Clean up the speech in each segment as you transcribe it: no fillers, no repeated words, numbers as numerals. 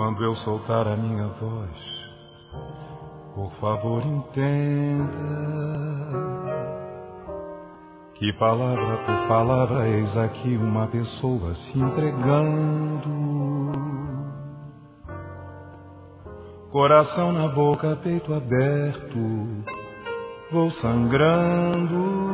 Quando eu soltar a minha voz, por favor entenda que palavra por palavra eis aqui uma pessoa se entregando. Coração na boca, peito aberto, vou sangrando.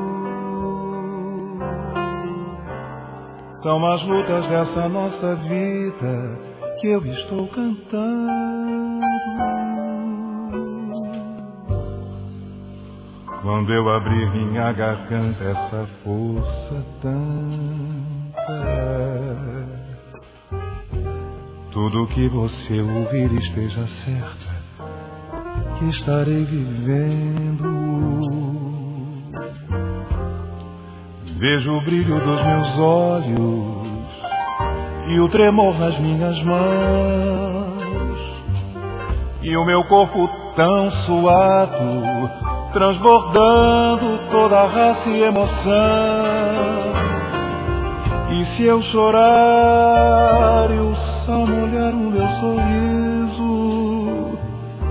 São as lutas dessa nossa vida que eu estou cantando. Quando eu abrir minha garganta, essa força tanta, tudo que você ouvir esteja certa que estarei vivendo. Vejo o brilho dos meus olhos e o tremor nas minhas mãos, e o meu corpo tão suado, transbordando toda a raça e emoção. E se eu chorar e o sol molhar o meu sorriso,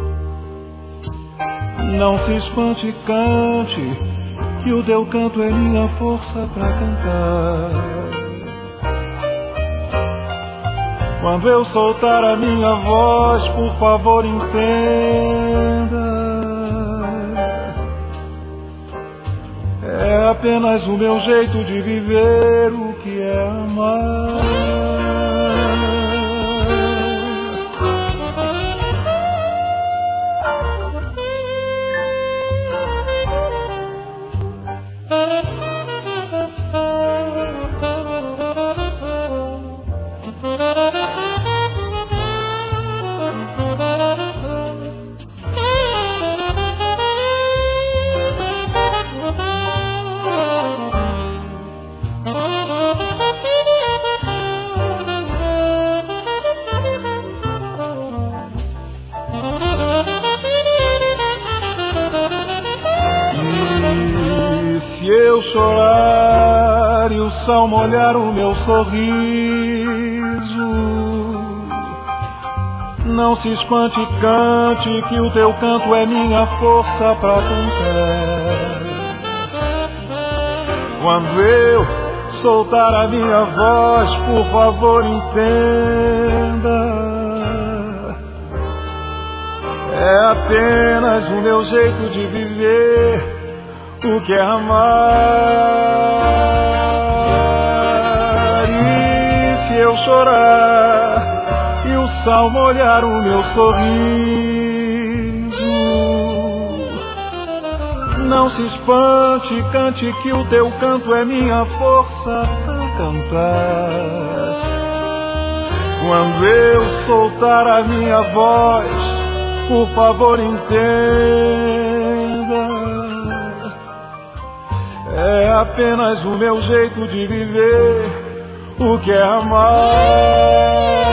não se espante, cante, que o teu canto é minha força pra cantar. Quando eu soltar a minha voz, por favor entenda, é apenas o meu jeito de viver o que é amar. Chorar e o sol molhar o meu sorriso, não se espante, cante, que o teu canto é minha força pra cantar. Quando eu soltar a minha voz, por favor entenda, é apenas o meu jeito de viver o que é amar. E se eu chorar e o sol molhar o meu sorriso, não se espante, cante, que o teu canto é minha força pra cantar. Quando eu soltar a minha voz, por favor entenda, é apenas o meu jeito de viver o que é amar.